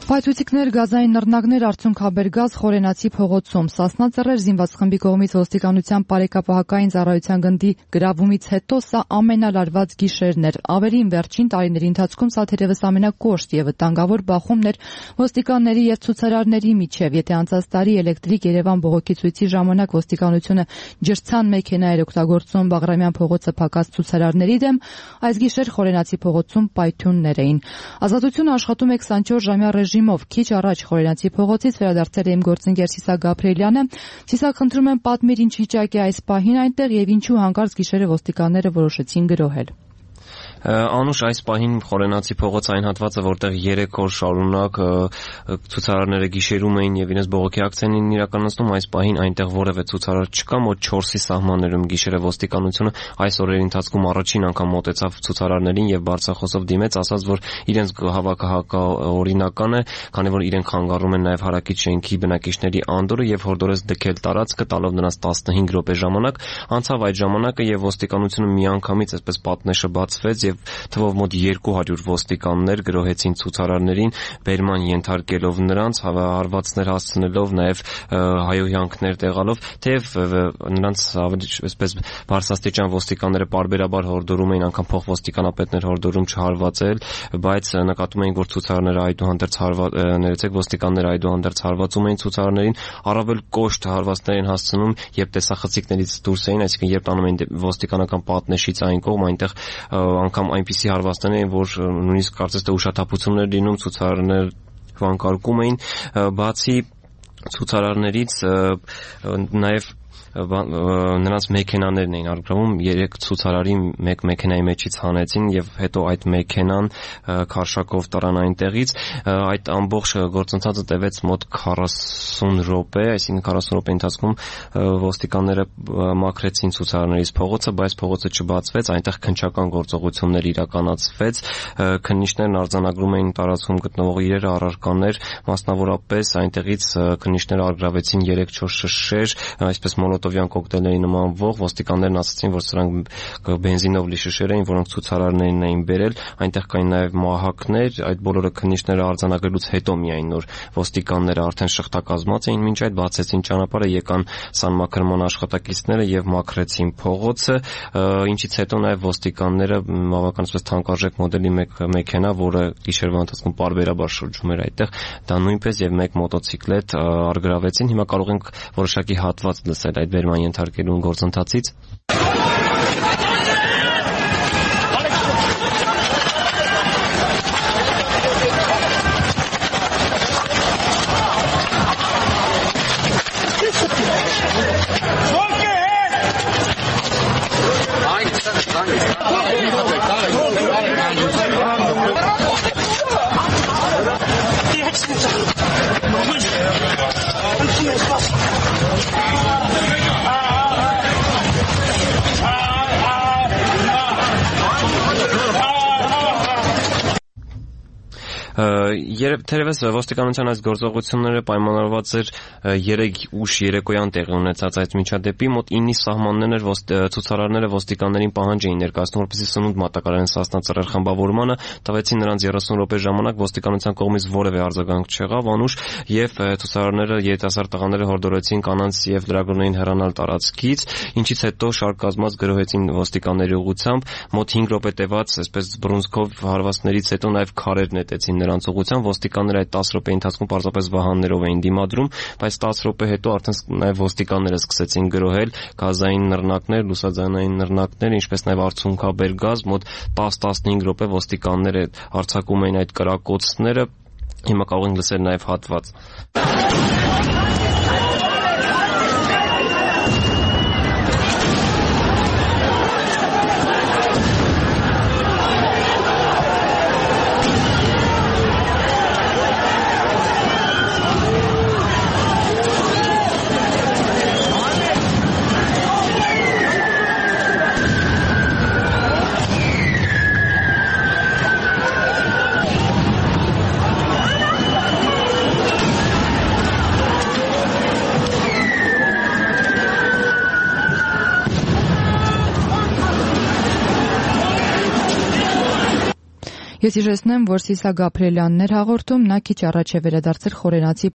Պայթուցիկներ, գազային նռնակներ, արցունքաբերգազ Խորենացի փողոցում Սասնա Ծռեր զինված խմբի կողմից ոստիկանության բարեկապահական ծառայության գնդի գրավումից հետո սա ամենալարված գիշերն էր։ Ավերին վերջին տարիների ընթացքում սա թերևս ամենակոշտ եւ վտանգավոր բախումն էր ոստիկանների եւ ցուցարարների միջև։ Եթե անցած տարի էլեկտրիկ Երևան բողոքի ցույցի ժամանակ ոստիկանությունը ջրցան մեքենա էր օգտագործում Բաղրամյան փողոցը փակած ցուցարարների դեմ, այս գիշեր Խորենացի փողոցում պայթյուններ էին։ Ազատությունը աշխատում է 24 ժամյա ռեժիմով։ Քիչ առաջ Խորենացի փողոցից վերադարձել է իմ գործընկեր Սիսակ Գաբրիելյանը։ Սիսակ, խնդրում եմ պատմիր, ինչ վիճակ է այս պահին այնտեղ եւ ինչու հանկարծ գիշերը ոստիկանները որոշեցին գրոհել։ Անուշ, այս պահին Խորենացի փողոց այն հատվածը, որտեղ 3 օր շարունակ ցուցարարները գիշերում էին եւ իրենց բողոքի ակցիան էին իրականացնում, այս պահին այնտեղ որևէ ցուցարար չկա, մոտ 4-ի սահմաններում գիշերը ոստիկանությունը այս օրերի ընթացքում առաջին անգամ մոտեցավ ցուցարարներին եւ բարձրախոսով դիմեց, ասաց, որ իրենց հավաքը հակաօրինական է, քանի որ իրենք խանգարում են նաեւ հարակից շենքի բնակիչների անդորը եւ հորդորեց դքել տարածքը, տալով նրանց 15 րոպե ժամանակ։ Անցավ այդ ժամանակը եւ ոստիկանությունը միանգամից այսպես պատնեշը բացվեց եւ թվով մոտ 200 ոստիկաններ գրոհեցին ցուցարարներին, բերման ենթարկելով նրանց, հարվածներ հասցնելով, նաեւ հայոհյանքներ տեղալով, թեև նրանց այսպես բարձրաստիճան ոստիկանները պարբերաբար հորդորում էին, անգամ փոխոստիկանապետներ հորդորում չհարվածել, բայց նկատում էին, որ ցուցարարները այդուհանդերձ ոստիկանները այդուհանդերձ հարվածում էին ցուցարարներին, առավել կոշտ հարվածներ են հասցնում, երբ տեսախցիկներից դուրս էին, այսինքն երբ տանում էին ոստիկանական պատնեշից այն կողմ, այնտեղ անգամ այնպիսի հարվածներ էին, որ նույնիսկ կարծես թե ուշաթափություններ լինում, ցուցարարներ վանկարկում էին, բացի ցուցարարներից նաև նրանց մեքենաներն էին արգրավում, 3 ցուցարարի մեկ մեքենայի մեջից հանեցին եւ հետո այդ մեքենան քարշակով տարան այնտեղից։ Այդ ամբողջ գործընթացը տևեց մոտ 40 րոպե, այսինքն 40 րոպե ընթացքում ոստիկանները մաքրեցին ցուցարարներից փողոցը, բայց փողոցը չբացվեց, այնտեղ քննչական գործողություններ իրականացվեց, քննիչներն արձանագրում էին տարածքում գտնվող իրերը, առարկաներ, մասնավորապես այնտեղից քննիչները արգրավեցին 3-4 շշեր, այսպես մոլոտովյան կոկտեյլների նմանվող, ոստիկաններն ասացին, որ սրանք բենզինով լի շշեր էին, որոնք ցուցարարներին էին բերել, այնտեղ կային նաև մահակներ, այդ բոլորը քննիչները արձանագրելուց հետո միայն նոր ոստիկանները արդեն շղթակազմած էին, մինչ այդ բացեցին ճանապարհը, եկան սանմաքրման աշխատակիցները եւ մաքրեցին փողոցը, ինչից հետո նաև ոստիկանները բավականին թանկարժեք մոդելի մեկ մեքենա, որը գիշերվա ընթացքում պարբերաբար շրջում էր այդտեղ, դա նույնպես եւ մեկ մոտոցիկլետ արգրավեցին։ Հիմա կարող ենք որոշակի հատված լսել այդ բերման ենթարկելու գործընթացից։ Թերևս ոստիկանության այս գործողությունները պայմանավորված էր 3 ուշ երեկոյան տեղի ունեցած այդ միջադեպի, մոտ 9-ի սահմաններն էր ցուցարարները ոստիկաններին պահանջ էին ներկայացնում, որպեսզի սնունդ մատակարարեն Սասնա Ծռեր խմբավորմանը, տվեցին նրանց 30 րոպե ժամանակ, ոստիկանության կողմից որևէ արձագանք չեղավ, անուշ, եւ ցուցարարները երիտասարդ տղաները հորդորեցին կանանց եւ լրագրողներին հեռանալ տարածքից, ինչից հետո շարք կազմած գրոհեցին ոստիկանների ուղղությամբ, մոտ 5 րոպե տևած այսպես բռունցքով հարվածներից հետո նաեւ քարեր նետեցին նրանց ուղղությամբ, ոստիկանները այդ 10 րոպեի ընթացքում պարզապես վահաններով էին դիմադրում, բայց 10 րոպե հետո արդեն նաև ոստիկանները սկսեցին գրոհել գազային նռնակներ, լուսաձայնային նռնակներ, ինչպես նաև արցունքաբերգազ, մոտ 10-15 րոպե ոստիկանները արձակում էին այդ կրակոցները։ Հիմա կարող ենք լսել նաև հատված։ Ես իժեցնեմ, որ Սիսա Գաբրիելյանն էր հաղորդում, նա քիչ առաջ է վերադարձել Խորենացի